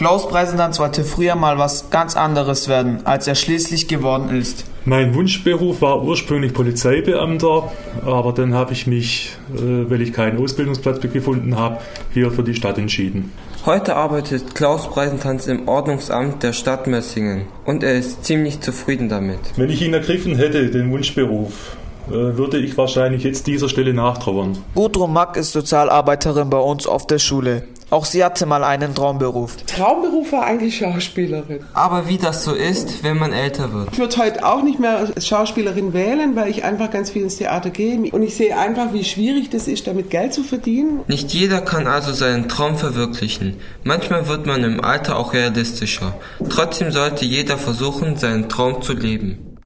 Klaus Preisentanz wollte früher mal was ganz anderes werden, als er schließlich geworden ist. Mein Wunschberuf war ursprünglich Polizeibeamter, aber dann habe ich mich, weil ich keinen Ausbildungsplatz gefunden habe, hier für die Stadt entschieden. Heute arbeitet Klaus Preisentanz im Ordnungsamt der Stadt Mössingen und er ist ziemlich zufrieden damit. Wenn ich ihn ergriffen hätte, den Wunschberuf, würde ich wahrscheinlich jetzt dieser Stelle nachtrauern. Gudrun Mack ist Sozialarbeiterin bei uns auf der Schule. Auch sie hatte mal einen Traumberuf. Traumberuf war eigentlich Schauspielerin. Aber wie das so ist, wenn man älter wird. Ich würde heute auch nicht mehr als Schauspielerin wählen, weil ich einfach ganz viel ins Theater gehe. Und ich sehe einfach, wie schwierig das ist, damit Geld zu verdienen. Nicht jeder kann also seinen Traum verwirklichen. Manchmal wird man im Alter auch realistischer. Trotzdem sollte jeder versuchen, seinen Traum zu leben.